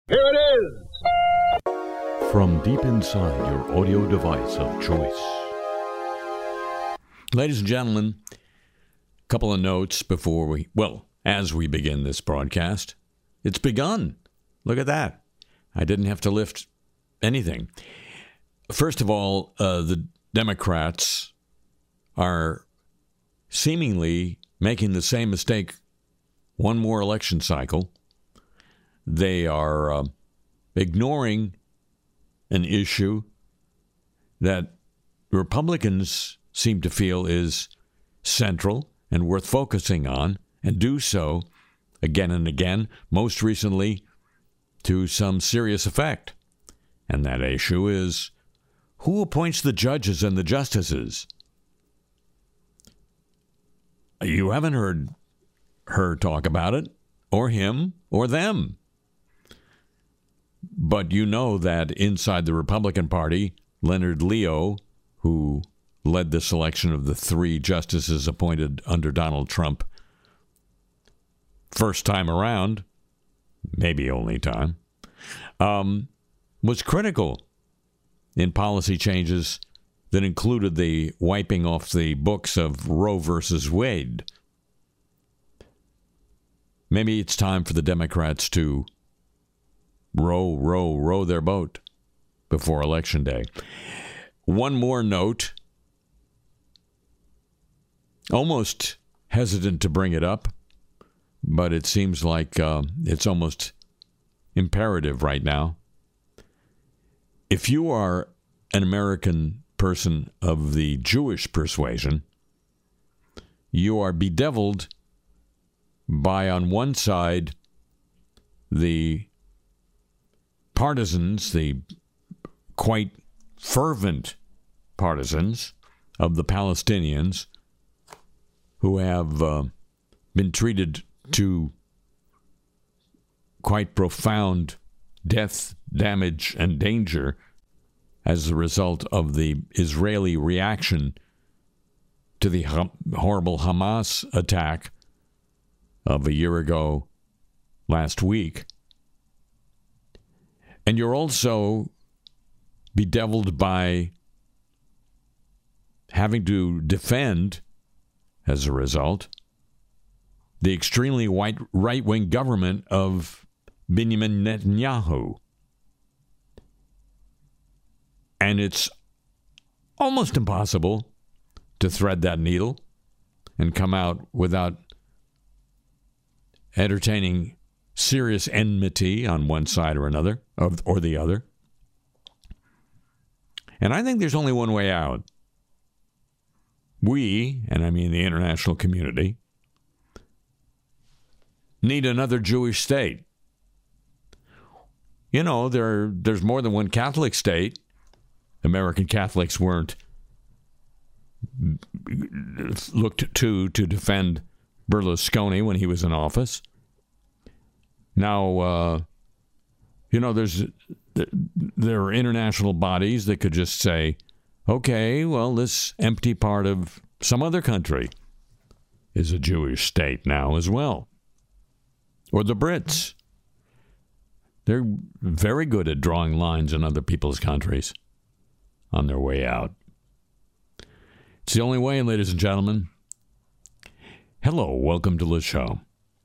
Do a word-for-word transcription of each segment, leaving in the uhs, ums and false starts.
Here it is! From deep inside your audio device of choice. Ladies and gentlemen, a couple of notes before we, well, as we begin this broadcast. It's begun. Look at that. I didn't have to lift anything. First of all, uh, the Democrats are seemingly making the same mistake one more election cycle. They are uh, ignoring an issue that Republicans seem to feel is central and worth focusing on, and do so again and again, most recently to some serious effect. And that issue is who appoints the judges and the justices? You haven't heard her talk about it, or him, or them. But you know that inside the Republican Party, Leonard Leo, who led the selection of the three justices appointed under Donald Trump, first time around, maybe only time, um, was critical in policy changes that included the wiping off the books of Roe versus Wade. Maybe it's time for the Democrats to row, row, row their boat before Election Day. One more note. Almost hesitant to bring it up, but it seems like uh, it's almost imperative right now. If you are an American person of the Jewish persuasion, you are bedeviled by, on one side, the partisans, the quite fervent partisans of the Palestinians who have uh, been treated to quite profound death, damage, and danger as a result of the Israeli reaction to the horrible Hamas attack of a year ago last week. And you're also bedeviled by having to defend, as a result, the extremely white right-wing government of Benjamin Netanyahu. And it's almost impossible to thread that needle and come out without entertaining serious enmity on one side or another, or the other. And I think there's only one way out. We, and I mean the international community, need another Jewish state. You know, there there's more than one Catholic state. American Catholics weren't looked to to defend Berlusconi when he was in office. Now, uh, you know, there's there are international bodies that could just say, okay, well, this empty part of some other country is a Jewish state now as well. Or the Brits. They're very good at drawing lines in other people's countries on their way out. It's the only way, ladies and gentlemen. Hello, welcome to the show.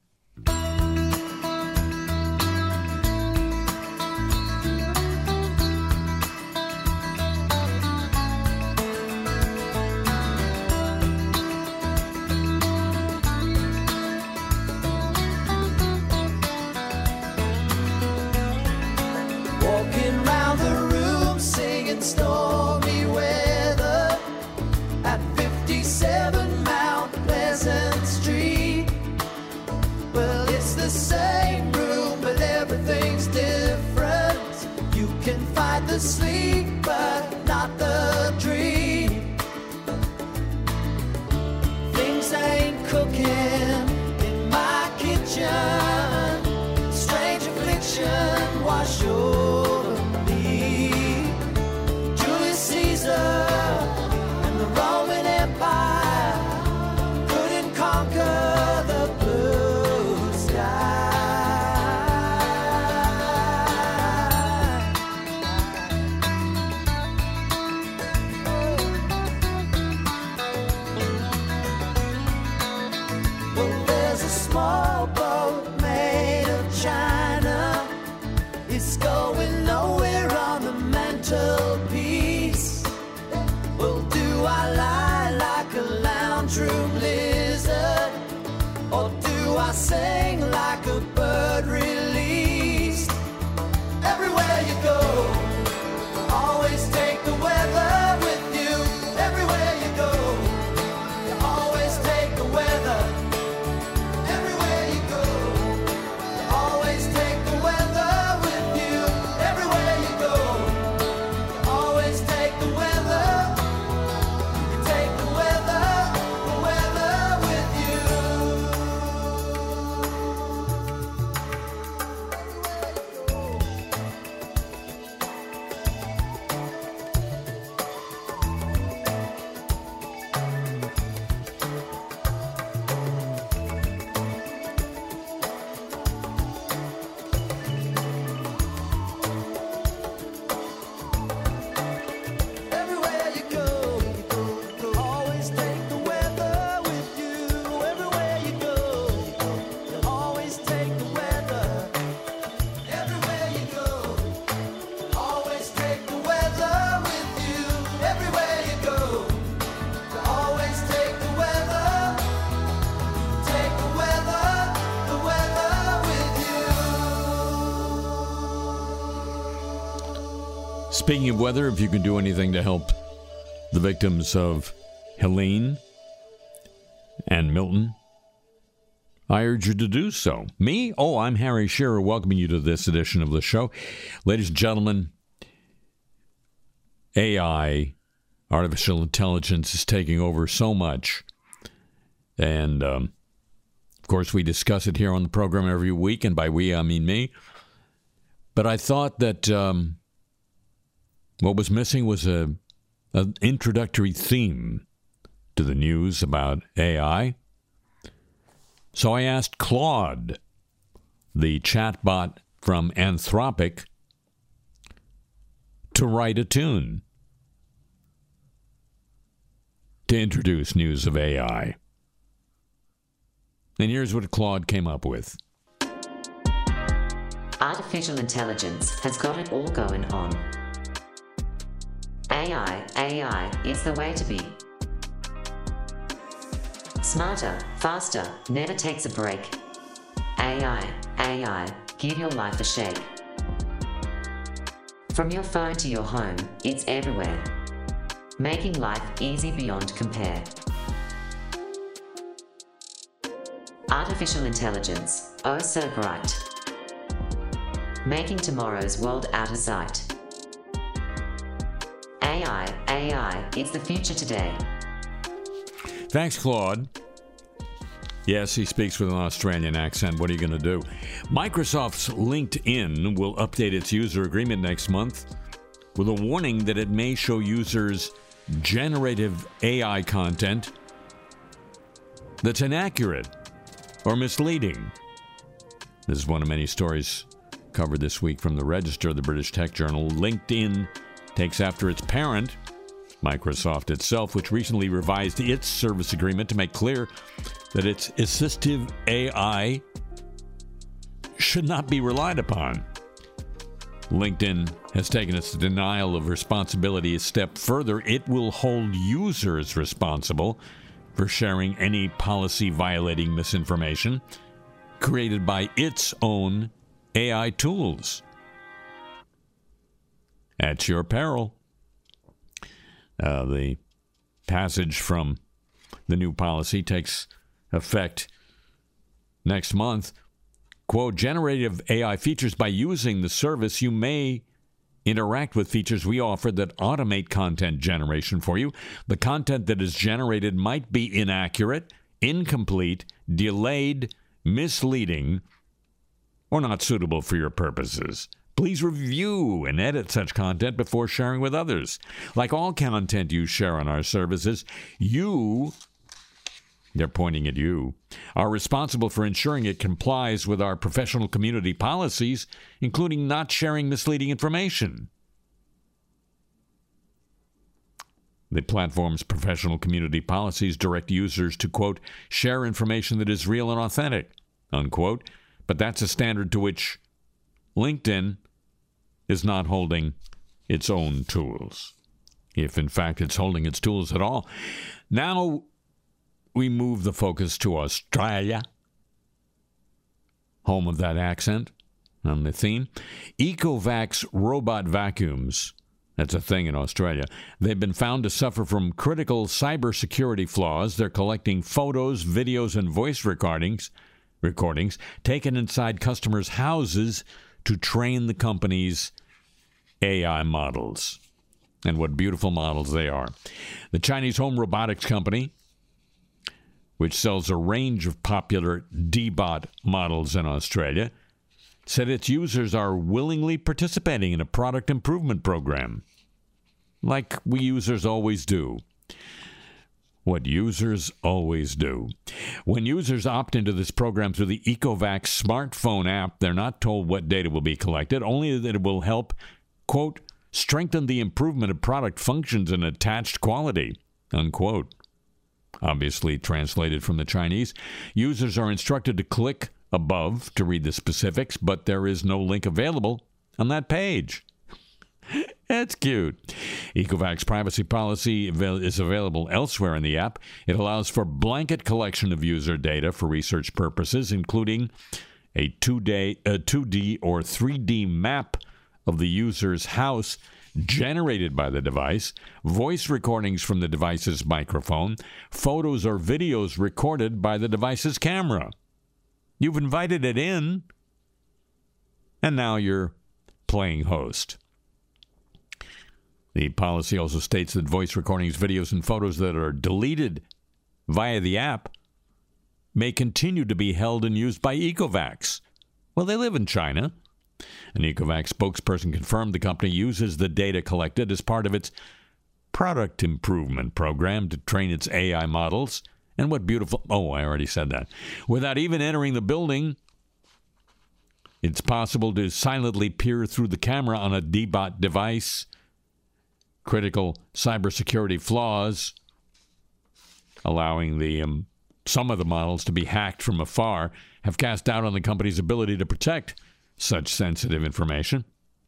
Sleep, but not the dream. Things ain't cooking in my kitchen. Strange affliction wash over me. Julius Caesar and the Roman Empire couldn't conquer the blue sky. piece going nowhere on the mantelpiece. Well, do I lie like a lounge room lizard, or do I sing like a bird released? Everywhere you go, always take the weather with you. Everywhere you go, you always take the weather. Everywhere you go, you always take the weather with you. Everywhere you go, you always take the weather. You take the weather, the weather with you. Everywhere you go, you go, you go. Always take the weather with you. Everywhere you go, you go, you always take the weather. Everywhere you go, you always take the weather with you. Everywhere you go, you always take the weather. Take the weather, the weather with you. Speaking of weather, if you can do anything to help the victims of Helene and Milton, I urge you to do so. Me? Oh, I'm Harry Shearer, welcoming you to this edition of the show. Ladies and gentlemen, A I, artificial intelligence, is taking over so much. And, um, of course, we discuss it here on the program every week, and by we, I mean me. But I thought that um, what was missing was a an introductory theme to the news about A I. So I asked Claude, the chatbot from Anthropic, to write a tune to introduce news of A I. And here's what Claude came up with. Artificial intelligence has got it all going on. A I, A I is the way to be. Smarter, faster, never takes a break. A I, A I, give your life a shake. From your phone to your home, it's everywhere. Making life easy beyond compare. Artificial intelligence, oh so bright. Making tomorrow's world out of sight. A I, A I, it's the future today. Thanks, Claude. Yes, he speaks with an Australian accent. What are you going to do? Microsoft's LinkedIn will update its user agreement next month with a warning that it may show users generative A I content that's inaccurate or misleading. This is one of many stories covered this week from the Register, the British tech journal. LinkedIn takes after its parent, Microsoft itself, which recently revised its service agreement to make clear that its assistive A I should not be relied upon. LinkedIn has taken its denial of responsibility a step further. It will hold users responsible for sharing any policy-violating misinformation created by its own A I tools. At your peril. Uh, the passage from the new policy takes effect next month. Quote, generative A I features. By using the service, you may interact with features we offer that automate content generation for you. The content that is generated might be inaccurate, incomplete, delayed, misleading, or not suitable for your purposes. Please review and edit such content before sharing with others. Like all content you share on our services, you, they're pointing at you, are responsible for ensuring it complies with our professional community policies, including not sharing misleading information. The platform's professional community policies direct users to, quote, share information that is real and authentic, unquote. But that's a standard to which LinkedIn is not holding its own tools, if in fact it's holding its tools at all. Now we move the focus to Australia, home of that accent on the theme. Ecovacs robot vacuums, that's a thing in Australia. They've been found to suffer from critical cybersecurity flaws. They're collecting photos, videos, and voice recordings, recordings taken inside customers' houses to train the company's A I models. And what beautiful models they are. The Chinese home robotics company, which sells a range of popular D-Bot models in Australia, said its users are willingly participating in a product improvement program, like we users always do. What users always do. When users opt into this program through the Ecovacs smartphone app, they're not told what data will be collected, only that it will help, quote, strengthen the improvement of product functions and attached quality, unquote. Obviously translated from the Chinese. Users are instructed to click above to read the specifics, but there is no link available on that page. That's cute. Ecovacs privacy policy is available elsewhere in the app. It allows for blanket collection of user data for research purposes, including a two-day, a two D or three D map of the user's house generated by the device, voice recordings from the device's microphone, photos or videos recorded by the device's camera. You've invited it in, and now you're playing host. The policy also states that voice recordings, videos, and photos that are deleted via the app may continue to be held and used by Ecovacs. Well, they live in China. An Ecovacs spokesperson confirmed the company uses the data collected as part of its product improvement program to train its A I models. And what beautiful... Oh, I already said that. Without even entering the building, it's possible to silently peer through the camera on a D-Bot device. Critical cybersecurity flaws, allowing the um, some of the models to be hacked from afar, have cast doubt on the company's ability to protect such sensitive information.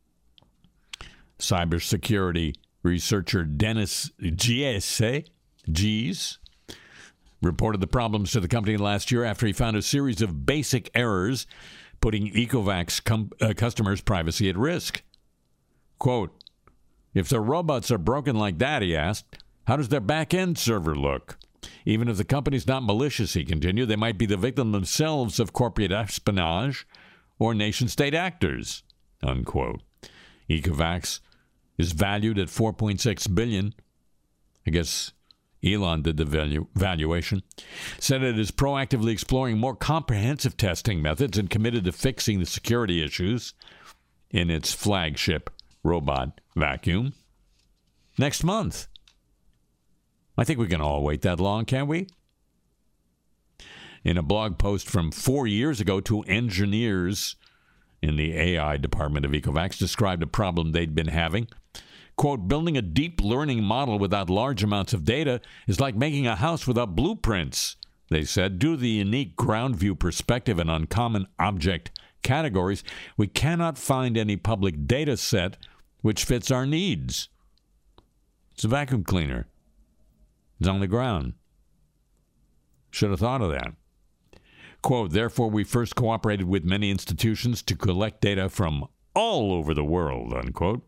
Cybersecurity researcher Dennis Giese, Gies reported the problems to the company last year after he found a series of basic errors putting Ecovacs com- uh, customers' privacy at risk. Quote, if their robots are broken like that, he asked, how does their back-end server look? Even if the company's not malicious, he continued, they might be the victim themselves of corporate espionage or nation-state actors, unquote. Ecovacs is valued at four point six billion dollars. I guess Elon did the value, valuation. Said it is proactively exploring more comprehensive testing methods and committed to fixing the security issues in its flagship robot vacuum next month. I think we can all wait that long, can't we? In a blog post from four years ago, two engineers in the A I department of Ecovacs described a problem they'd been having. Quote, building a deep learning model without large amounts of data is like making a house without blueprints, they said. Due to the unique ground view perspective and uncommon object categories, we cannot find any public data set which fits our needs. It's a vacuum cleaner. It's on the ground. Should have thought of that. Quote, therefore, we first cooperated with many institutions to collect data from all over the world, unquote.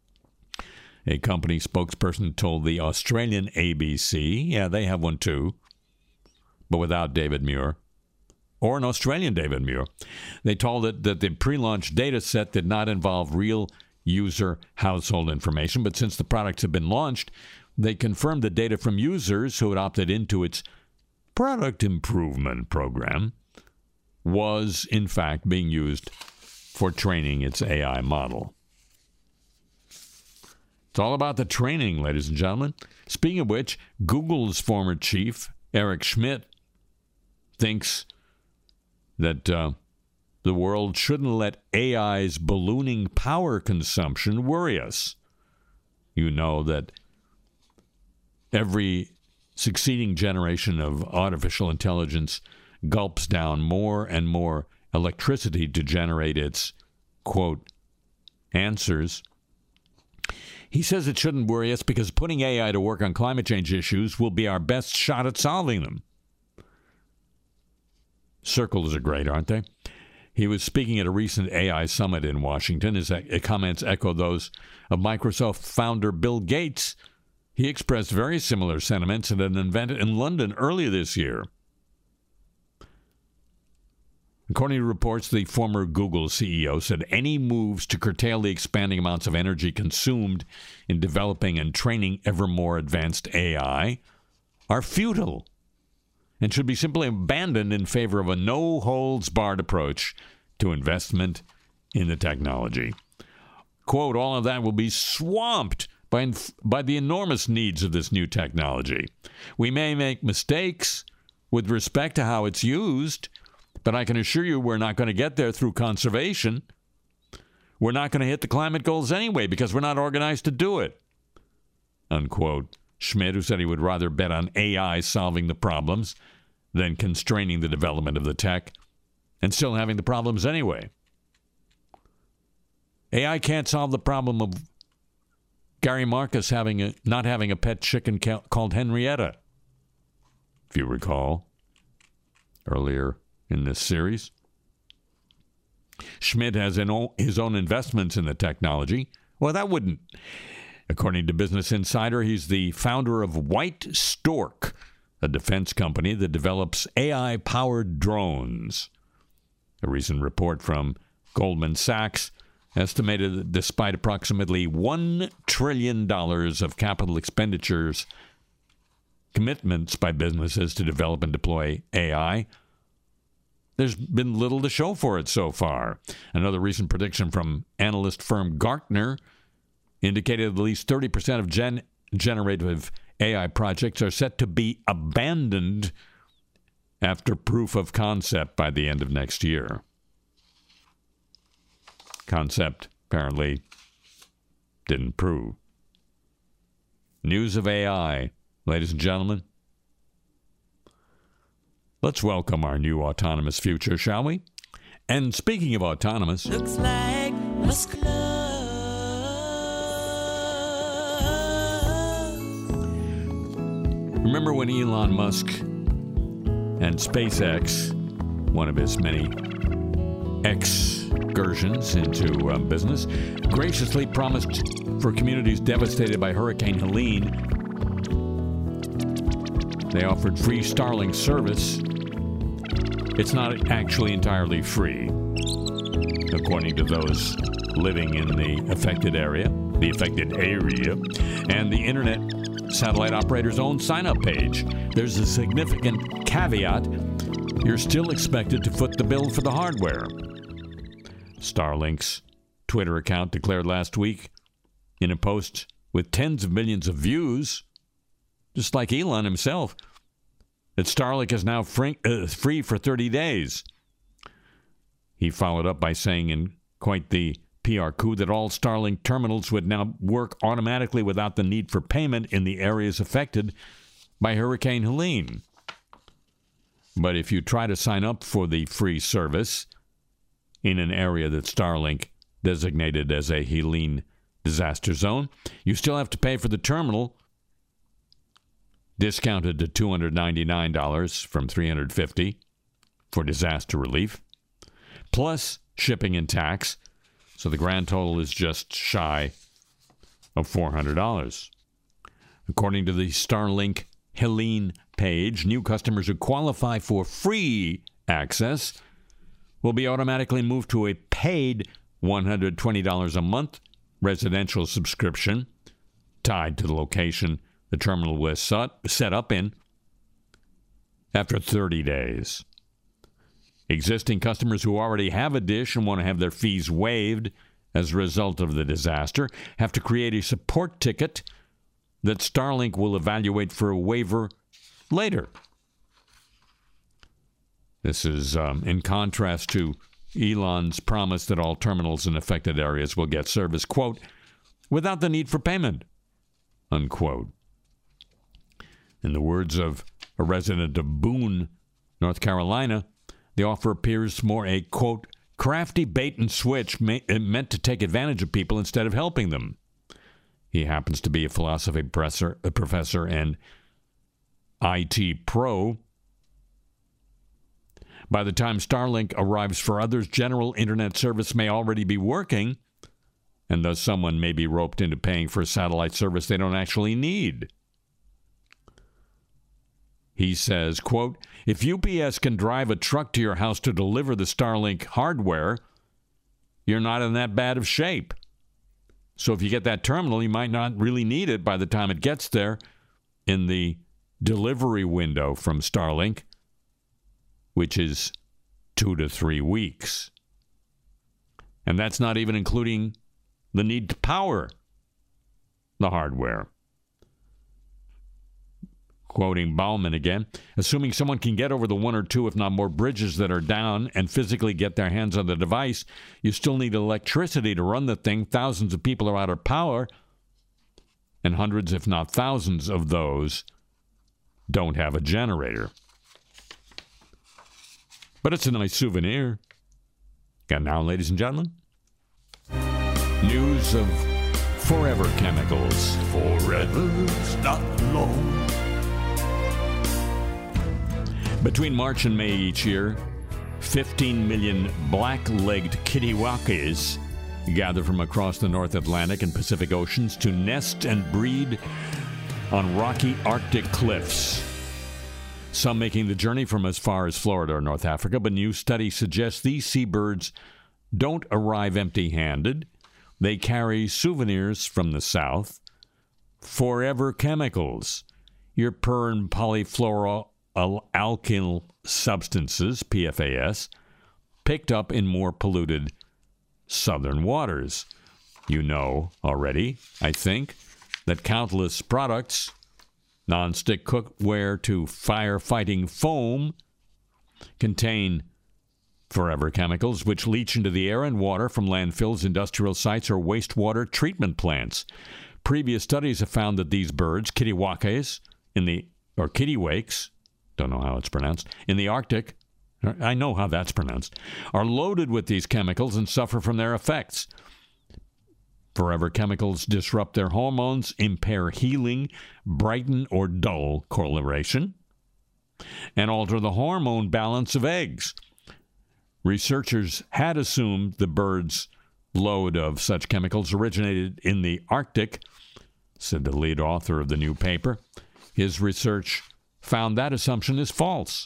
A company spokesperson told the Australian A B C, yeah, they have one too, but without David Muir, or an Australian David Muir. They told it that the pre-launch data set did not involve real user household information, but since the products have been launched, they confirmed the data from users who had opted into its product improvement program was, in fact, being used for training its A I model. It's all about the training, ladies and gentlemen. Speaking of which, Google's former chief, Eric Schmidt, thinks that uh, the world shouldn't let A I's ballooning power consumption worry us. You know that every succeeding generation of artificial intelligence gulps down more and more electricity to generate its, quote, answers. He says it shouldn't worry us because putting A I to work on climate change issues will be our best shot at solving them. Circles are great, aren't they? He was speaking at a recent A I summit in Washington. His comments echo those of Microsoft founder Bill Gates. He expressed very similar sentiments at an event in London earlier this year. According to reports, the former Google C E O said any moves to curtail the expanding amounts of energy consumed in developing and training ever more advanced A I are futile and should be simply abandoned in favor of a no-holds-barred approach to investment in the technology. Quote, all of that will be swamped by, by the enormous needs of this new technology. We may make mistakes with respect to how it's used, but I can assure you we're not going to get there through conservation. We're not going to hit the climate goals anyway because we're not organized to do it. Unquote. Schmidt, who said he would rather bet on A I solving the problems than constraining the development of the tech and still having the problems anyway. A I can't solve the problem of Gary Marcus having a, not having a pet chicken ca- called Henrietta, if you recall, earlier in this series. Schmidt has an o- his own investments in the technology. Well, that wouldn't. According to Business Insider, he's the founder of White Stork, a defense company that develops A I-powered drones. A recent report from Goldman Sachs estimated that despite approximately one trillion dollars of capital expenditures, commitments by businesses to develop and deploy A I, there's been little to show for it so far. Another recent prediction from analyst firm Gartner indicated at least thirty percent of gen- generative A I projects are set to be abandoned after proof of concept by the end of next year. Concept apparently didn't prove. News of A I, ladies and gentlemen. Let's welcome our new autonomous future, shall we? And speaking of autonomous, Looks like Musk love. remember when Elon Musk and SpaceX, one of his many excursions into um, business, graciously promised for communities devastated by Hurricane Helene, they offered free Starlink service. It's not actually entirely free, according to those living in the affected area, the affected area, and the internet satellite operator's own sign-up page. There's a significant caveat. You're still expected to foot the bill for the hardware. Starlink's Twitter account declared last week in a post with tens of millions of views, just like Elon himself, that Starlink is now free, uh, free for thirty days. He followed up by saying in quite the P R coup that all Starlink terminals would now work automatically without the need for payment in the areas affected by Hurricane Helene. But if you try to sign up for the free service in an area that Starlink designated as a Helene disaster zone, you still have to pay for the terminal, discounted to two hundred ninety-nine dollars from three hundred fifty dollars for disaster relief, plus shipping and tax. So the grand total is just shy of four hundred dollars. According to the Starlink Helene page, new customers who qualify for free access will be automatically moved to a paid one hundred twenty dollars a month residential subscription tied to the location the terminal was set up in after thirty days. Existing customers who already have a dish and want to have their fees waived as a result of the disaster have to create a support ticket that Starlink will evaluate for a waiver later. This is um, in contrast to Elon's promise that all terminals in affected areas will get service, quote, without the need for payment, unquote. In the words of a resident of Boone, North Carolina, the offer appears more a, quote, crafty bait and switch ma- meant to take advantage of people instead of helping them. He happens to be a philosophy professor, a professor and I T pro. By the time Starlink arrives for others, general internet service may already be working, and thus someone may be roped into paying for a satellite service they don't actually need. He says, quote, if U P S can drive a truck to your house to deliver the Starlink hardware, you're not in that bad of shape. So if you get that terminal, you might not really need it by the time it gets there in the delivery window from Starlink, which is two to three weeks. And that's not even including the need to power the hardware. Quoting Bauman again, assuming someone can get over the one or two, if not more, bridges that are down and physically get their hands on the device, you still need electricity to run the thing. Thousands of people are out of power, and hundreds, if not thousands, of those don't have a generator. But it's a nice souvenir. And now, ladies and gentlemen, news of Forever Chemicals. Forever's not long. Between March and May each year, fifteen million black-legged kittiwakes gather from across the North Atlantic and Pacific Oceans to nest and breed on rocky Arctic cliffs. Some making the journey from as far as Florida or North Africa, but new studies suggest these seabirds don't arrive empty-handed. They carry souvenirs from the South. Forever Chemicals, your per and polyfluoroalkyl substances, P F A S, picked up in more polluted southern waters. You know already, I think, that countless products, non-stick cookware to firefighting foam, contain forever chemicals which leach into the air and water from landfills, industrial sites, or wastewater treatment plants. Previous studies have found that these birds, kittiwakes, in the or kittiwakes, don't know how it's pronounced, in the Arctic, I know how that's pronounced, are loaded with these chemicals and suffer from their effects. Forever chemicals disrupt their hormones, impair healing, brighten or dull coloration, and alter the hormone balance of eggs. Researchers had assumed the bird's load of such chemicals originated in the Arctic, said the lead author of the new paper. His research found that assumption is false.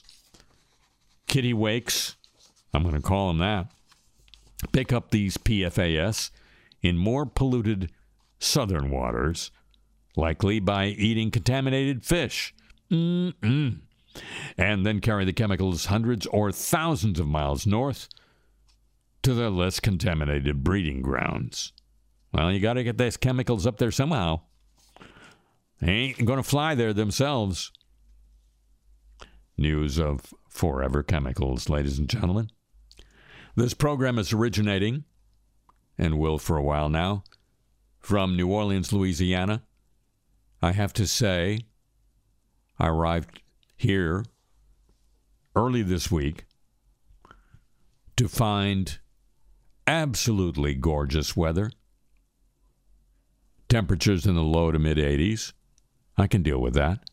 Kittiwakes, I'm going to call them that, pick up these P F A S in more polluted southern waters, likely by eating contaminated fish. Mm-mm. And then carry the chemicals hundreds or thousands of miles north to their less contaminated breeding grounds. Well, you got to get those chemicals up there somehow. They ain't going to fly there themselves. News of Forever Chemicals, ladies and gentlemen. This program is originating, and will for a while now, from New Orleans, Louisiana. I have to say, I arrived here early this week to find absolutely gorgeous weather. Temperatures in the low to mid eighties. I can deal with that.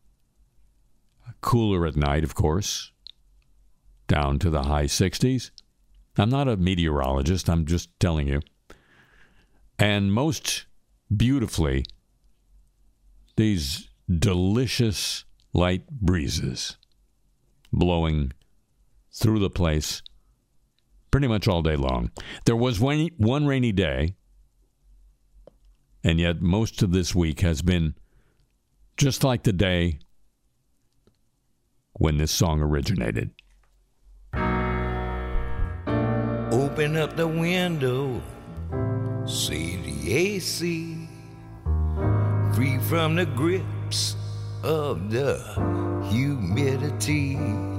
Cooler at night, of course, down to the high sixties. I'm not a meteorologist, I'm just telling you. And most beautifully, these delicious light breezes blowing through the place pretty much all day long. There was one, one rainy day, and yet most of this week has been just like the day when this song originated. Open up the window, see the A C, free from the grips of the humidity.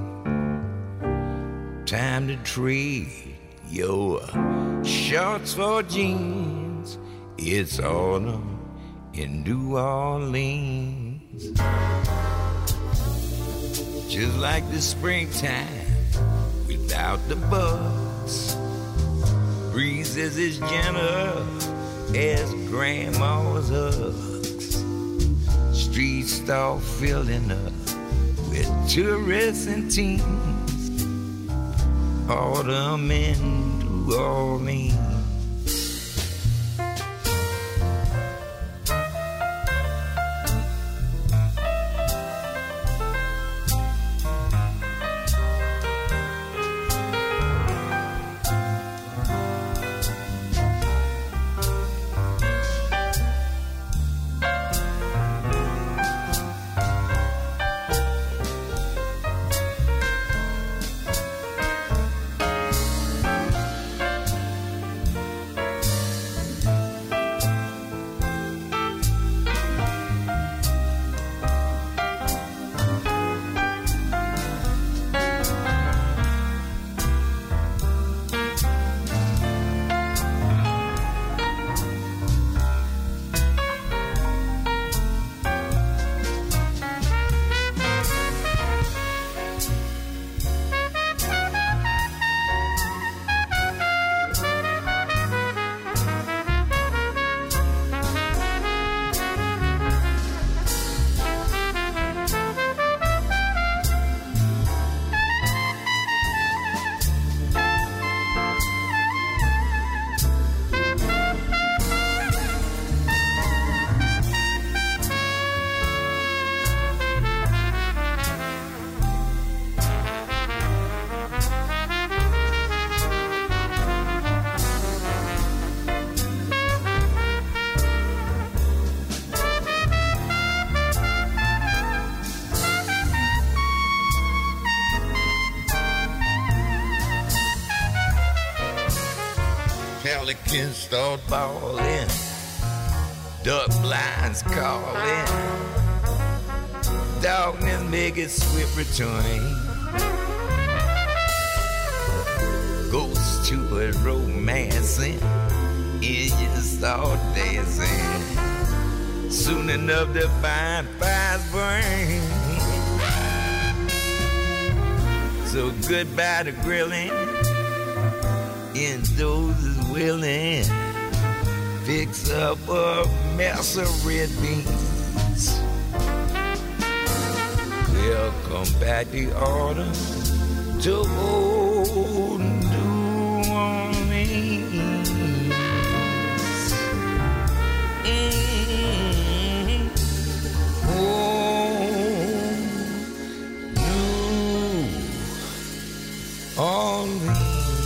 Time to trade your shorts for jeans. It's autumn in New Orleans. Just like the springtime without the bugs. breeze is as gentle as grandma's hugs. Streets start filling up with tourists and teens. Autumn in New Orleans. Pelicans start bawling, duck blinds calling, darkness make its swift return. Ghosts to a romancing, engines start dancing. Soon enough to find fires burn. So goodbye to grilling. Indoors is willing. Fix up a mess of red beans. Welcome back the autumn to old New Orleans. Mm-hmm. Oh, New Orleans.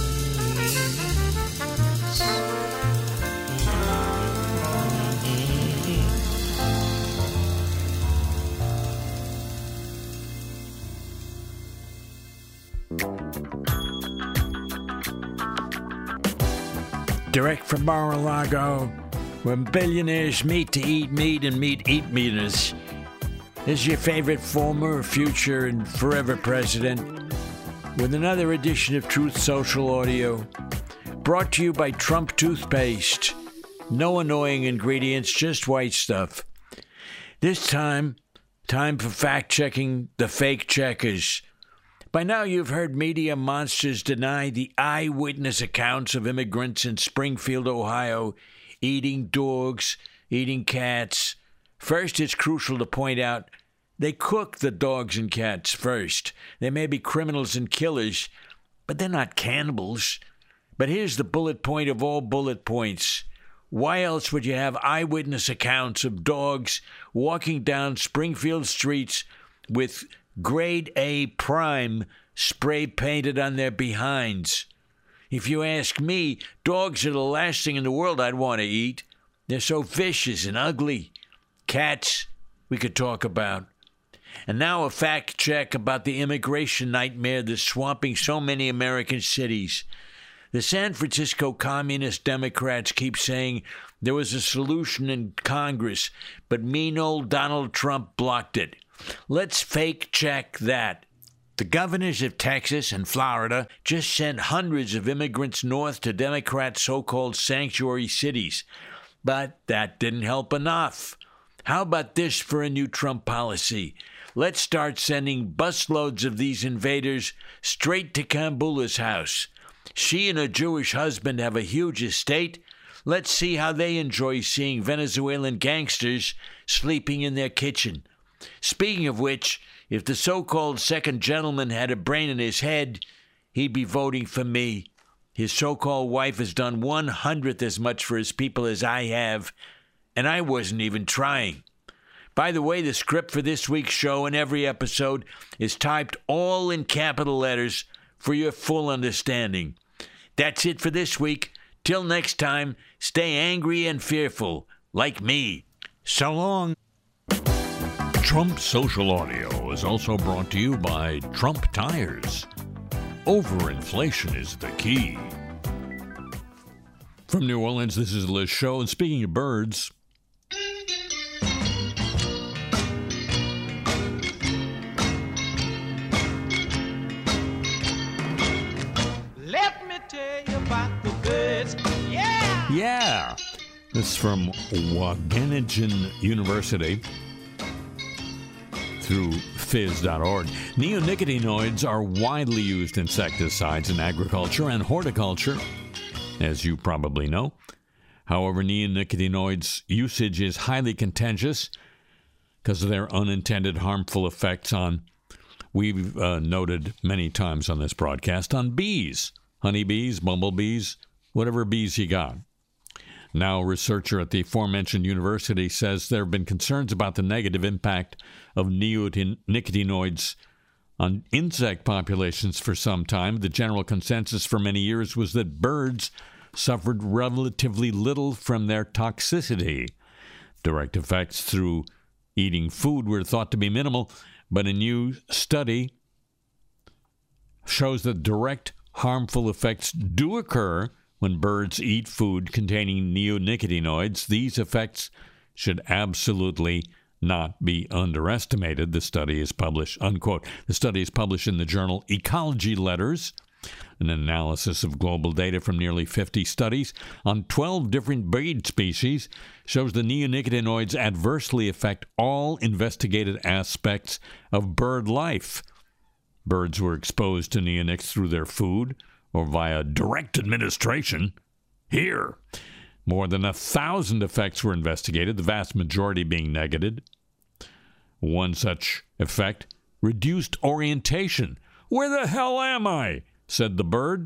Direct from Mar-a-Lago, when billionaires meet to eat meat and meet eat meaters. This is your favorite former, future, and forever president with another edition of Truth Social Audio, brought to you by Trump Toothpaste. No annoying ingredients, just white stuff. This time, time for fact-checking the fake checkers. By now you've heard media monsters deny the eyewitness accounts of immigrants in Springfield, Ohio, eating dogs, eating cats. First, it's crucial to point out they cook the dogs and cats first. They may be criminals and killers, but they're not cannibals. But here's the bullet point of all bullet points. Why else would you have eyewitness accounts of dogs walking down Springfield streets with grade A prime spray painted on their behinds? If you ask me, dogs are the last thing in the world I'd want to eat. They're so vicious and ugly. Cats, we could talk about. And now a fact check about the immigration nightmare that's swamping so many American cities. The San Francisco Communist Democrats keep saying there was a solution in Congress, but mean old Donald Trump blocked it. Let's fake check that. The governors of Texas and Florida just sent hundreds of immigrants north to Democrat so-called sanctuary cities. But that didn't help enough. How about this for a new Trump policy? Let's start sending busloads of these invaders straight to Kambula's house. She and her Jewish husband have a huge estate. Let's see how they enjoy seeing Venezuelan gangsters sleeping in their kitchen. Speaking of which, if the so-called second gentleman had a brain in his head, he'd be voting for me. His so-called wife has done one hundredth as much for his people as I have, and I wasn't even trying. By the way, the script for this week's show and every episode is typed all in capital letters for your full understanding. That's it for this week. Till next time, stay angry and fearful, like me. So long. Trump Social Audio is also brought to you by Trump Tires. Overinflation is the key. From New Orleans, this is Liz Show, and speaking of birds, Let me tell you about the birds. Yeah! yeah, this is from Wageningen University through fizz dot org. Neonicotinoids are widely used insecticides in agriculture and horticulture, as you probably know. However, neonicotinoids usage is highly contentious because of their unintended harmful effects on, we've uh, noted many times on this broadcast, on bees, honeybees, bumblebees, whatever bees you got. Now, a researcher at the aforementioned university says there have been concerns about the negative impact of neonicotinoids on insect populations for some time. The general consensus for many years was that birds suffered relatively little from their toxicity. Direct effects through eating food were thought to be minimal, but a new study shows that direct harmful effects do occur when birds eat food containing neonicotinoids. These effects should absolutely not be underestimated. The study is published, unquote. The study is published in the journal Ecology Letters, an analysis of global data from nearly fifty studies on twelve different bird species shows the neonicotinoids adversely affect all investigated aspects of bird life. Birds were exposed to neonics through their food or via direct administration. Here, more than a thousand effects were investigated, the vast majority being negative. One such effect, reduced orientation. Where the hell am I? Said the bird.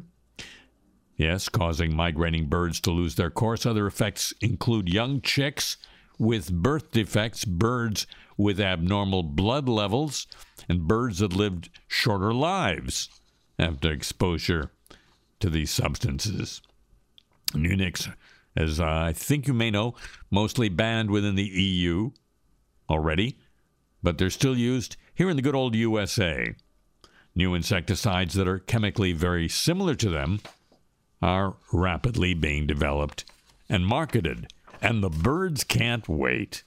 Yes, causing migrating birds to lose their course. Other effects include young chicks with birth defects, birds with abnormal blood levels, and birds that lived shorter lives after exposure to these substances. Neonics, as uh, I think you may know, mostly banned within the E U already, but they're still used here in the good old U S A. New insecticides that are chemically very similar to them are rapidly being developed and marketed, and the birds can't wait.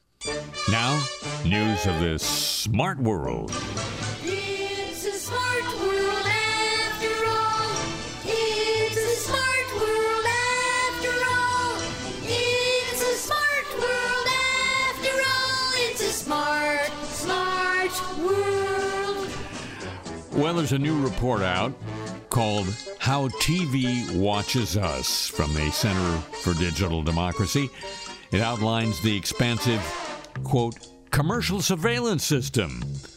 Now, news of this smart world. It's a smart world after all. It's a smart world after all. It's a smart world after all. It's a smart, smart world. Well, there's a new report out called How T V Watches Us from the Center for Digital Democracy. It outlines the expansive, quote, commercial surveillance system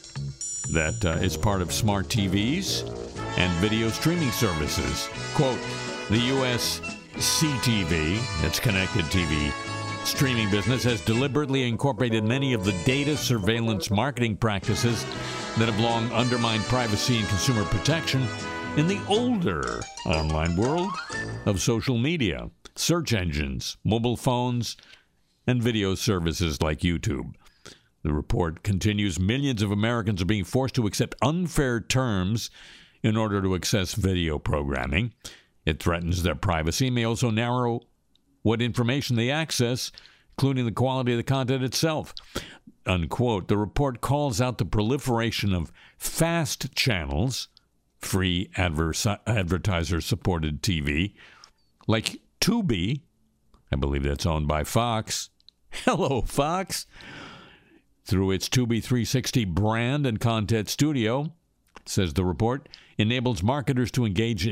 that uh, is part of smart T Vs and video streaming services. Quote, the U S C T V, that's connected T V streaming business, has deliberately incorporated many of the data surveillance marketing practices that have long undermined privacy and consumer protection in the older online world of social media, search engines, mobile phones, and video services like YouTube. The report continues, millions of Americans are being forced to accept unfair terms in order to access video programming. It threatens their privacy and may also narrow what information they access, including the quality of the content itself. Unquote. The report calls out the proliferation of fast channels, free adver- advertiser-supported T V, like Tubi. I believe that's owned by Fox. Hello, Fox. Through its Tubi three sixty brand and content studio, says the report, enables marketers to engage in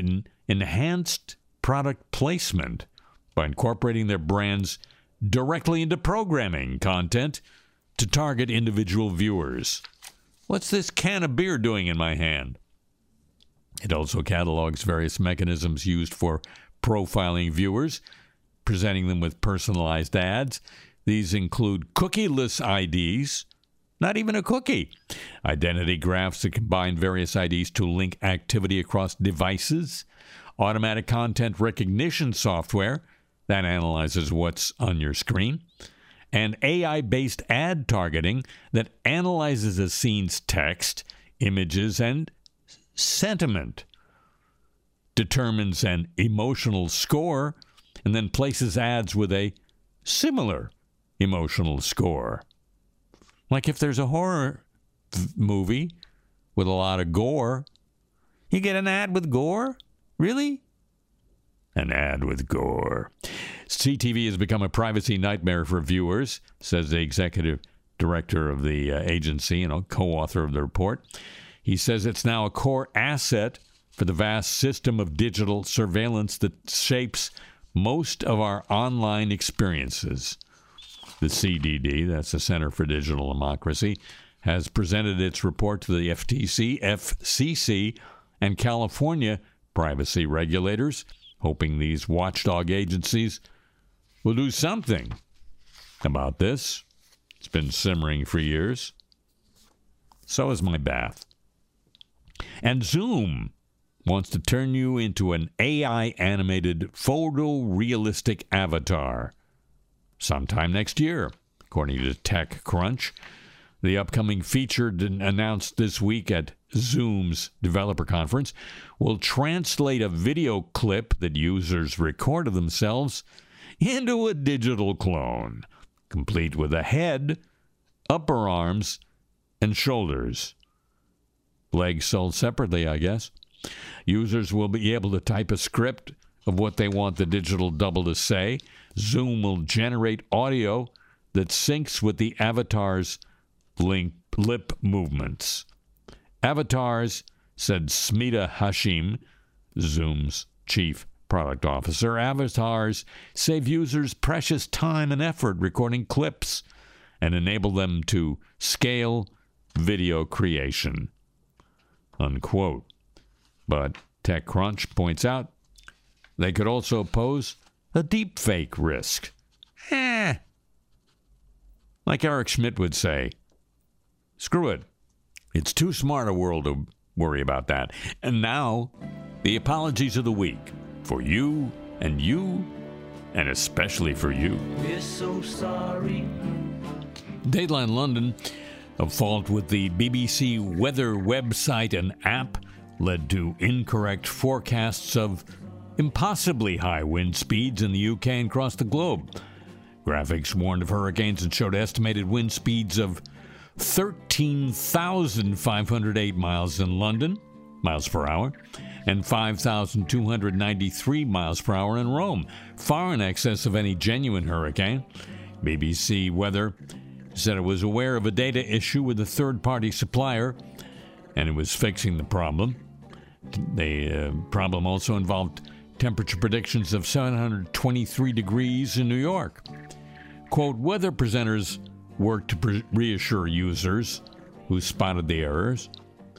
enhanced product placement by incorporating their brands directly into programming content to target individual viewers. What's this can of beer doing in my hand? It also catalogs various mechanisms used for profiling viewers, presenting them with personalized ads. These include cookieless I Ds, not even a cookie, identity graphs that combine various I Ds to link activity across devices, automatic content recognition software that analyzes what's on your screen, and A I-based ad targeting that analyzes a scene's text, images, and sentiment, determines an emotional score, and then places ads with a similar emotional score. Like if there's a horror v- movie with a lot of gore, you get an ad with gore? Really? An ad with gore. C T V has become a privacy nightmare for viewers, says the executive director of the uh, agency and a co-author of the report. He says it's now a core asset for the vast system of digital surveillance that shapes most of our online experiences. The C D D, that's the Center for Digital Democracy, has presented its report to the F T C, F C C, and California privacy regulators, hoping these watchdog agencies will do something about this. It's been simmering for years. So is my bath. And Zoom wants to turn you into an A I-animated photorealistic avatar sometime next year, according to TechCrunch. The upcoming feature announced this week at Zoom's developer conference will translate a video clip that users record of themselves into a digital clone, complete with a head, upper arms, and shoulders. Legs sold separately, I guess. Users will be able to type a script of what they want the digital double to say. Zoom will generate audio that syncs with the avatar's link, lip movements. Avatars, said Smita Hashim, Zoom's chief product officer, avatars save users precious time and effort recording clips and enable them to scale video creation. Unquote. But TechCrunch points out they could also pose a deepfake risk. Eh. Like Eric Schmidt would say, screw it. It's too smart a world to worry about that. And now, the apologies of the week for you and you, and especially for you. We're so sorry. Dateline London, a fault with the B B C weather website and app led to incorrect forecasts of impossibly high wind speeds in the U K and across the globe. Graphics warned of hurricanes and showed estimated wind speeds of thirteen thousand five hundred eight miles in London, miles per hour, and five thousand two hundred ninety-three miles per hour in Rome, far in excess of any genuine hurricane. B B C Weather said it was aware of a data issue with a third-party supplier, and it was fixing the problem. The uh, problem also involved temperature predictions of seven hundred twenty-three degrees in New York. Quote, weather presenters worked to pre- reassure users who spotted the errors.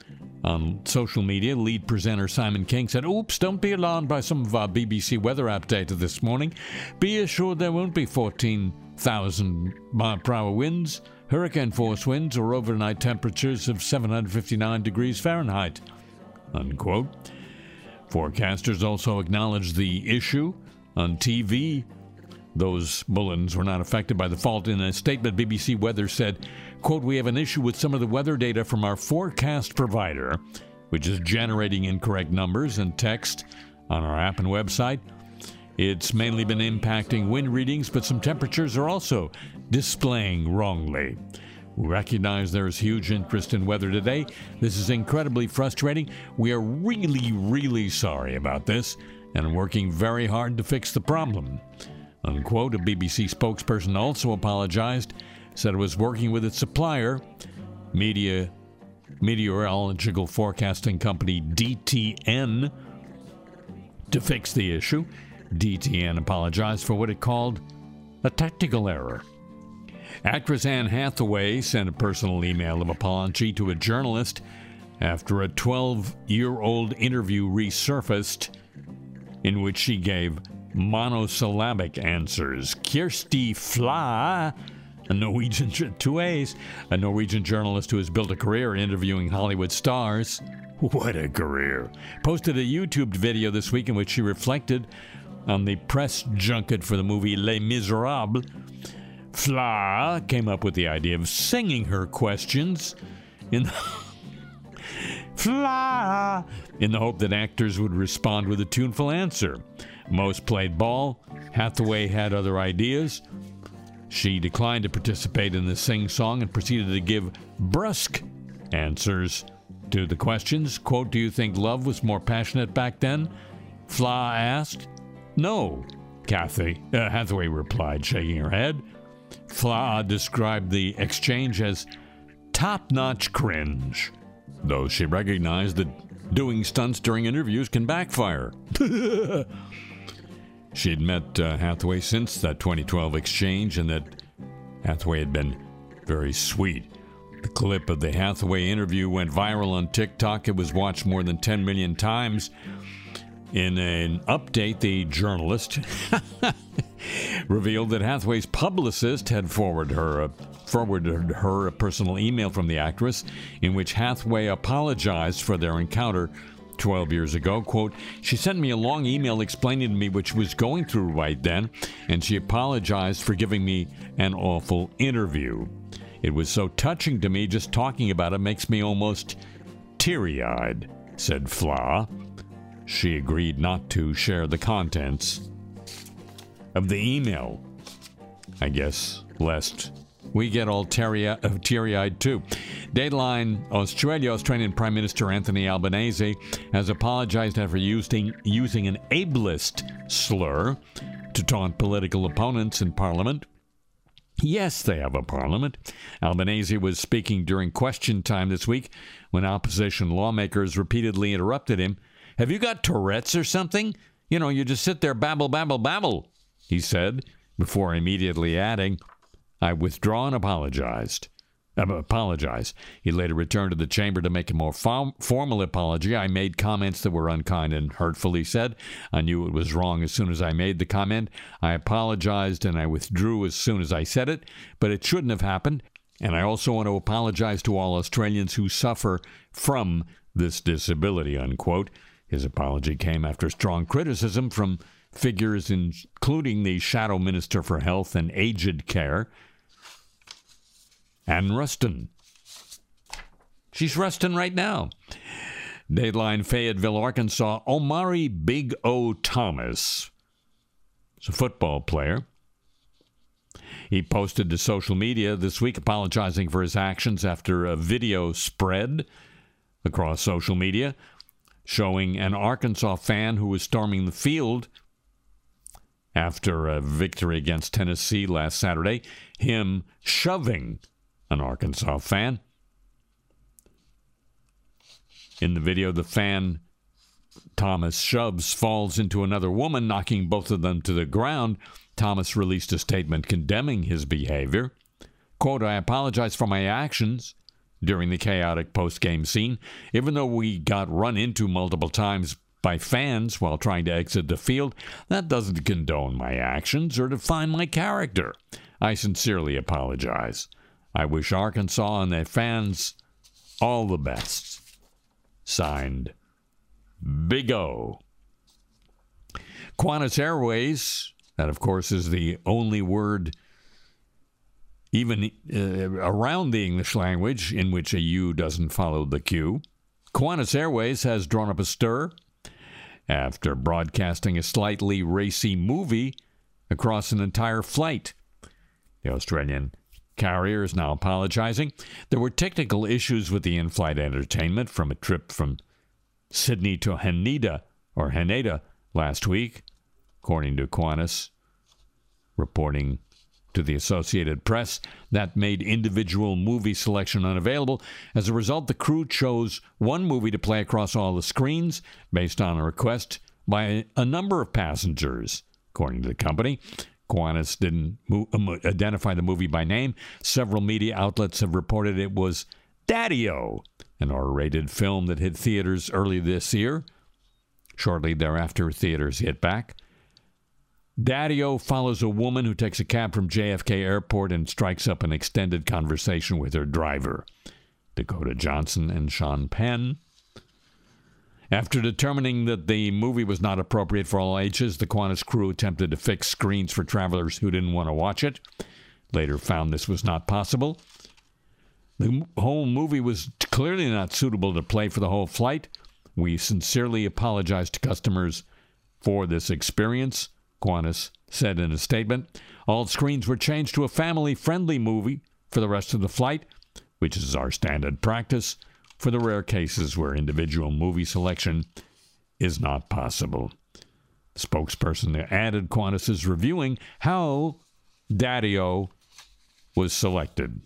On social media, lead presenter Simon King said, oops, don't be alarmed by some of our B B C weather update this morning. Be assured there won't be fourteen thousand mile per hour winds, hurricane force winds, or overnight temperatures of seven hundred fifty-nine degrees Fahrenheit. Unquote. Forecasters also acknowledged the issue on T V. Those bulletins were not affected by the fault. In a statement, B B C Weather said, quote, we have an issue with some of the weather data from our forecast provider, which is generating incorrect numbers and text on our app and website. It's mainly been impacting wind readings, but some temperatures are also displaying wrongly. We recognize there is huge interest in weather today. This is incredibly frustrating. We are really, really sorry about this and are working very hard to fix the problem. Unquote. A B B C spokesperson also apologized, said it was working with its supplier, media meteorological forecasting company D T N, To fix the issue, D T N apologized for what it called a technical error. Actress Anne Hathaway sent a personal email of apology to a journalist after a twelve-year-old interview resurfaced in which she gave monosyllabic answers. Kirsti Fla, a Norwegian, two A's, a Norwegian journalist who has built a career interviewing Hollywood stars. What a career. Posted a YouTube video this week in which she reflected on the press junket for the movie Les Miserables. Fla came up with the idea of singing her questions in the Fla in the hope that actors would respond with a tuneful answer. Most played ball. Hathaway had other ideas. She declined to participate in the sing-song and proceeded to give brusque answers to the questions. Quote, "Do you think love was more passionate back then?" Fla asked. "No," Kathy, uh, Hathaway replied, shaking her head. Fla described the exchange as top-notch cringe, though she recognized that doing stunts during interviews can backfire. She had met uh, Hathaway since that twenty twelve exchange, and that Hathaway had been very sweet. The clip of the Hathaway interview went viral on TikTok. It was watched more than ten million times. In an update, the journalist revealed that Hathaway's publicist had forwarded her, a, forwarded her a personal email from the actress in which Hathaway apologized for their encounter twelve years ago. Quote, "She sent me a long email explaining to me what she was going through right then, and she apologized for giving me an awful interview. It was so touching to me, just talking about it makes me almost teary-eyed," said Fla. She agreed not to share the contents of the email, I guess, lest we get all teary- uh, teary-eyed too. Dateline Australia, Australian Prime Minister Anthony Albanese has apologized after using, using an ableist slur to taunt political opponents in Parliament. Yes, they have a parliament. Albanese was speaking during question time this week when opposition lawmakers repeatedly interrupted him. "Have you got Tourette's or something? You know, you just sit there, babble, babble, babble," he said, before immediately adding, "I withdraw and apologized. I apologize." He later returned to the chamber to make a more form- formal apology. "I made comments that were unkind and hurtful," he said. "I knew it was wrong as soon as I made the comment. I apologized and I withdrew as soon as I said it, but it shouldn't have happened. And I also want to apologize to all Australians who suffer from this disability," unquote. His apology came after strong criticism from figures including the Shadow Minister for Health and Aged Care, Anne Ruston. She's rusting right now. Dateline Fayetteville, Arkansas. Omari Big O Thomas is a football player. He posted to social media this week apologizing for his actions after a video spread across social media showing an Arkansas fan who was storming the field after a victory against Tennessee last Saturday, him shoving an Arkansas fan. In the video, the fan Thomas shoves falls into another woman, knocking both of them to the ground. Thomas released a statement condemning his behavior. Quote, "I apologize for my actions during the chaotic post-game scene. Even though we got run into multiple times by fans while trying to exit the field, that doesn't condone my actions or define my character. I sincerely apologize. I wish Arkansas and their fans all the best." Signed, Big O. Qantas Airways, that of course is the only word even uh, around the English language in which a U doesn't follow the Q. Qantas Airways has drawn up a stir after broadcasting a slightly racy movie across an entire flight. The Australian carrier is now apologizing. There were technical issues with the in-flight entertainment from a trip from Sydney to Haneda or Haneda last week, according to Qantas, reporting to the Associated Press. That made individual movie selection unavailable. As a result, the crew chose one movie to play across all the screens based on a request by a number of passengers, according to the company. Qantas didn't mo- identify the movie by name. Several media outlets have reported it was Daddy-O, an R-rated film that hit theaters early this year. Shortly thereafter, theaters hit back. Daddy-O follows a woman who takes a cab from J F K Airport and strikes up an extended conversation with her driver, Dakota Johnson and Sean Penn. After determining that the movie was not appropriate for all ages, the Qantas crew attempted to fix screens for travelers who didn't want to watch it. Later found this was not possible. The whole movie was clearly not suitable to play for the whole flight. We sincerely apologize to customers for this experience, Qantas said in a statement. All screens were changed to a family-friendly movie for the rest of the flight, which is our standard practice for the rare cases where individual movie selection is not possible. The spokesperson there added Qantas is reviewing how Daddy-O was selected.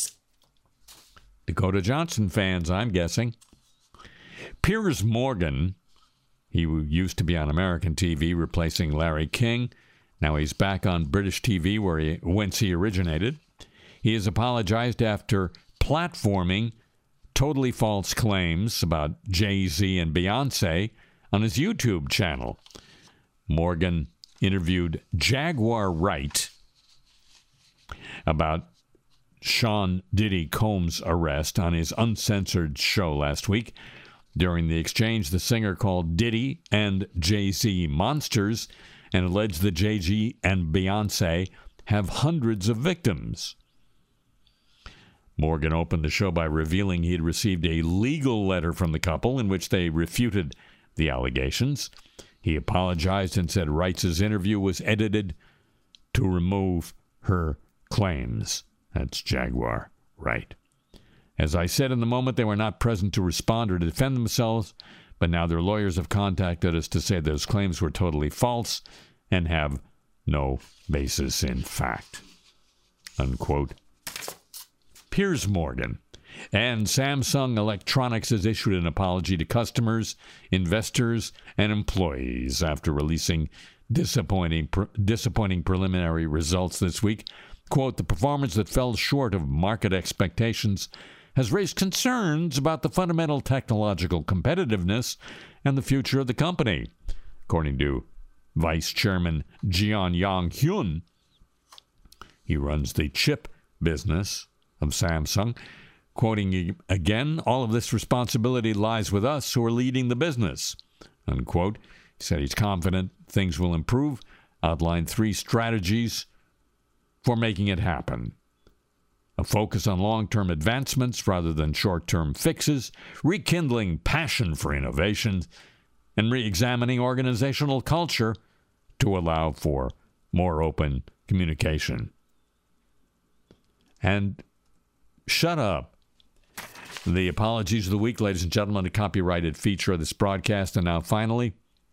Dakota Johnson fans, I'm guessing. Piers Morgan, he used to be on American T V replacing Larry King. Now he's back on British T V where he, whence he originated. He has apologized after platforming totally false claims about Jay-Z and Beyonce on his YouTube channel. Morgan interviewed Jaguar Wright about Sean Diddy Combs' arrest on his uncensored show last week. During the exchange, the singer called Diddy and Jay-Z monsters and alleged that Jay-Z and Beyonce have hundreds of victims. Morgan opened the show by revealing he had received a legal letter from the couple in which they refuted the allegations. He apologized and said Wright's interview was edited to remove her claims. That's Jaguar Wright. As I said in the moment, they were not present to respond or to defend themselves, but now their lawyers have contacted us to say those claims were totally false and have no basis in fact. Unquote. Piers Morgan. And Samsung Electronics has issued an apology to customers, investors, and employees after releasing disappointing pre- disappointing preliminary results this week. Quote, the performance that fell short of market expectations has raised concerns about the fundamental technological competitiveness and the future of the company, according to Vice Chairman Jeon Yong-hyun. He runs the chip business of Samsung. Quoting again, all of this responsibility lies with us who are leading the business, unquote. He said he's confident things will improve, outlined three strategies for making it happen. A focus on long-term advancements rather than short-term fixes, rekindling passion for innovation, and re-examining organizational culture to allow for more open communication. And shut up. The apologies of the week, ladies and gentlemen, a copyrighted feature of this broadcast. And now finally,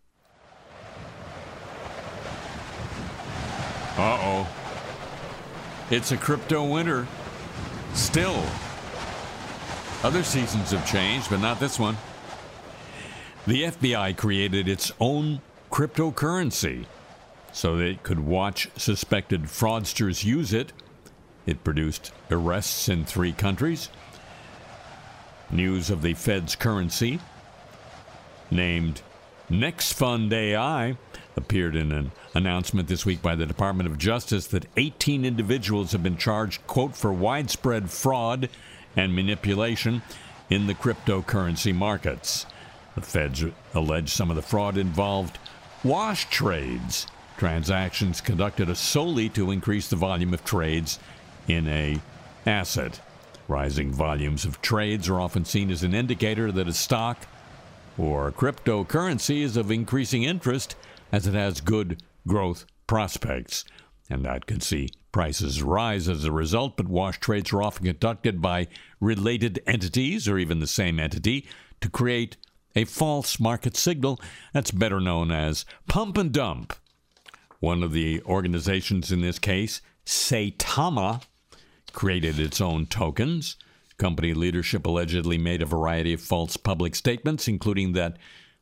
uh-oh, it's a crypto winter. Still. Other seasons have changed, but not this one. The F B I created its own cryptocurrency so that it could watch suspected fraudsters use it. It produced arrests in three countries. News of the Fed's currency, named NextFund A I, appeared in an announcement this week by the Department of Justice that eighteen individuals have been charged, quote, for widespread fraud and manipulation in the cryptocurrency markets. The feds allege some of the fraud involved wash trades, transactions conducted solely to increase the volume of trades in a asset. Rising volumes of trades are often seen as an indicator that a stock or cryptocurrency is of increasing interest as it has good growth prospects. And that could see prices rise as a result, but wash trades are often conducted by related entities or even the same entity to create a false market signal that's better known as pump and dump. One of the organizations in this case, Saitama, created its own tokens. Company leadership allegedly made a variety of false public statements, including that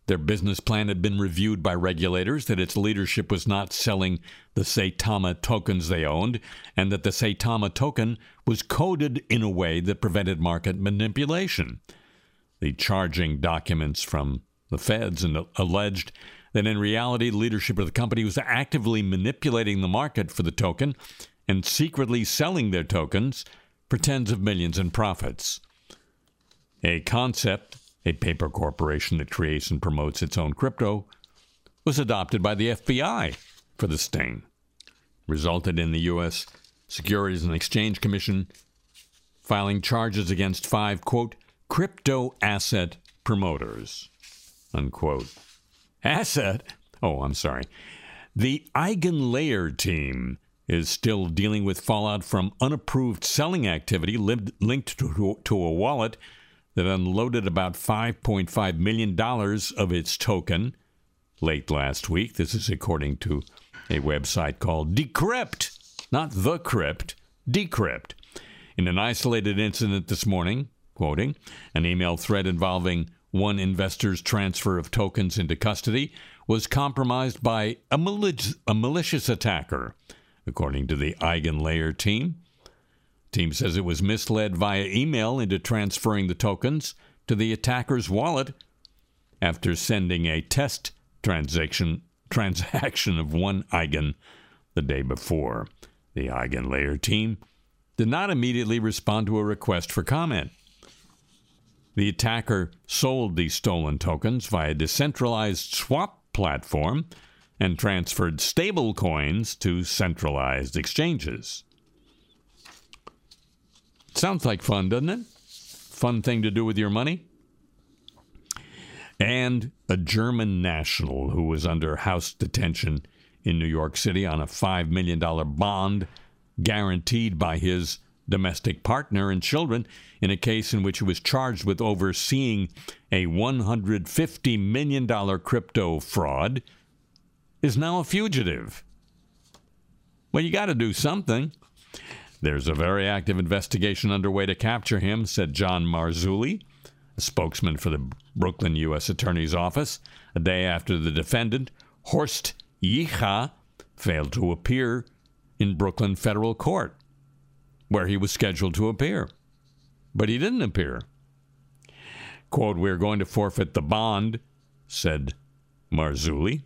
Their business plan had been reviewed by regulators, that its leadership was not selling the Saitama tokens they owned, and that the Saitama token was coded in a way that prevented market manipulation. The charging documents from the feds and alleged that in reality, leadership of the company was actively manipulating the market for the token and secretly selling their tokens for tens of millions in profits. A Concept, a paper corporation that creates and promotes its own crypto, was adopted by the F B I for the sting, resulted in the U S Securities and Exchange Commission filing charges against five, quote, crypto asset promoters, unquote. Asset? Oh, I'm sorry. The Eigenlayer team is still dealing with fallout from unapproved selling activity li- linked to, to a wallet that unloaded about five point five million dollars of its token late last week. This is according to a website called Decrypt, not The Crypt, Decrypt. In an isolated incident this morning, quoting, an email thread involving one investor's transfer of tokens into custody was compromised by a, malic- a malicious attacker, according to the Eigenlayer team. Team says it was misled via email into transferring the tokens to the attacker's wallet after sending a test transaction transaction of one Eigen the day before. The Eigenlayer team did not immediately respond to a request for comment. The attacker sold the stolen tokens via a decentralized swap platform and transferred stable coins to centralized exchanges. Sounds like fun, doesn't it? Fun thing to do with your money. And a German national who was under house detention in New York City on a five million dollars bond guaranteed by his domestic partner and children in a case in which he was charged with overseeing a one hundred fifty million dollars crypto fraud is now a fugitive. Well, you got to do something. There's a very active investigation underway to capture him, said John Marzulli, a spokesman for the Brooklyn U S Attorney's Office, a day after the defendant, Horst Yicha, failed to appear in Brooklyn federal court, where he was scheduled to appear. But he didn't appear. Quote, we're going to forfeit the bond, said Marzulli,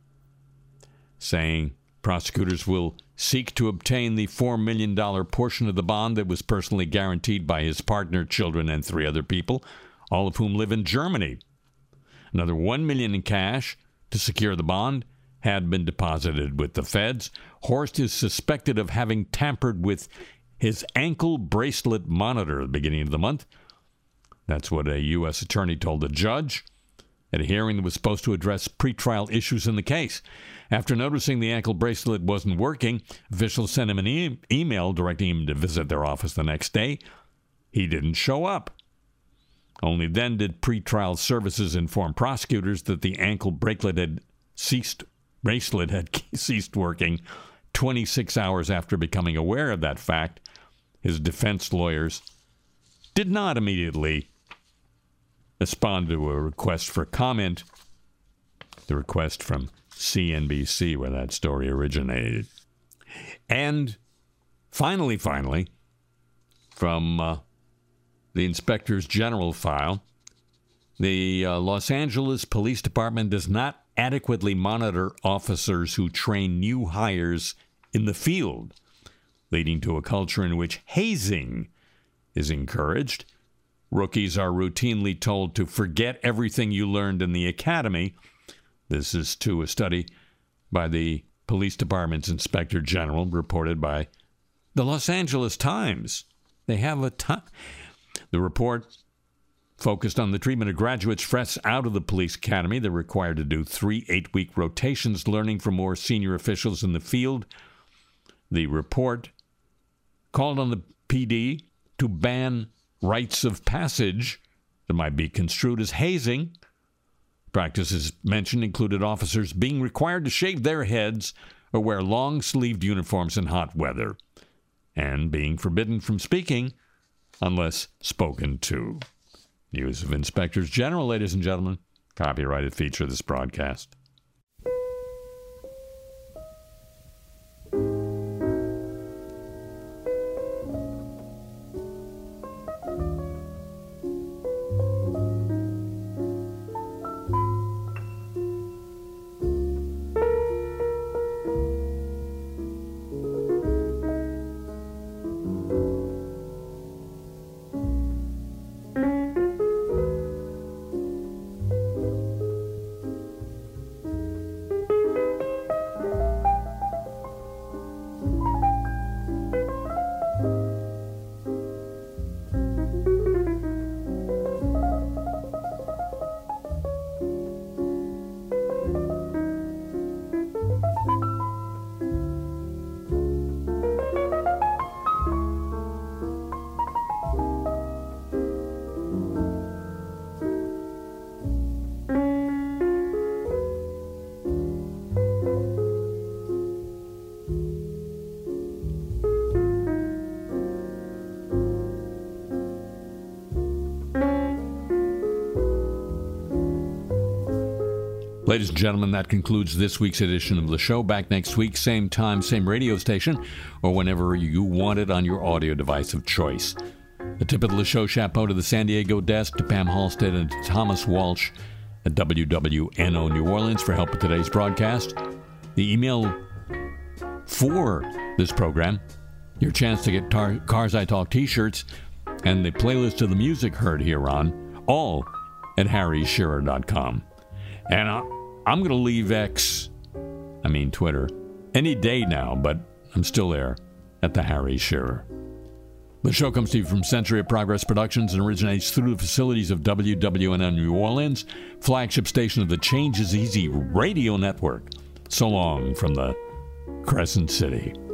saying prosecutors will seek to obtain the four million dollars portion of the bond that was personally guaranteed by his partner, children, and three other people, all of whom live in Germany. Another one million dollars in cash to secure the bond had been deposited with the feds. Horst is suspected of having tampered with his ankle bracelet monitor at the beginning of the month. That's what a U S attorney told the judge at a hearing that was supposed to address pretrial issues in the case. After noticing the ankle bracelet wasn't working, officials sent him an e- email directing him to visit their office the next day. He didn't show up. Only then did pretrial services inform prosecutors that the ankle bracelet had ceased, bracelet had ceased working twenty-six hours after becoming aware of that fact. His defense lawyers did not immediately respond to a request for comment, the request from C N B C, where that story originated. And finally, finally, from uh, the Inspector's General file, the uh, Los Angeles Police Department does not adequately monitor officers who train new hires in the field, leading to a culture in which hazing is encouraged. Rookies are routinely told to forget everything you learned in the academy. This is to a study by the Police Department's Inspector General, reported by the Los Angeles Times. They have a time. The report focused on the treatment of graduates fresh out of the police academy. They're required to do three eight-week rotations, learning from more senior officials in the field. The report called on the P D to ban rites of passage that might be construed as hazing. Practices mentioned included officers being required to shave their heads or wear long-sleeved uniforms in hot weather, and being forbidden from speaking unless spoken to. News of Inspectors General, ladies and gentlemen. Copyrighted feature of this broadcast. Ladies and gentlemen, that concludes this week's edition of the show. Back next week, same time, same radio station, or whenever you want it on your audio device of choice. A tip of the show chapeau to the San Diego desk, to Pam Halstead and to Thomas Walsh at W W N O New Orleans for help with today's broadcast. The email for this program, your chance to get tar- Cars I Talk t-shirts, and the playlist of the music heard here on, all at harry shearer dot com. And I, I'm going to leave X, I mean Twitter, any day now, but I'm still there at the Harry Shearer. The show comes to you from Century of Progress Productions and originates through the facilities of W W N N New Orleans, flagship station of the Change is Easy radio network. So long from the Crescent City.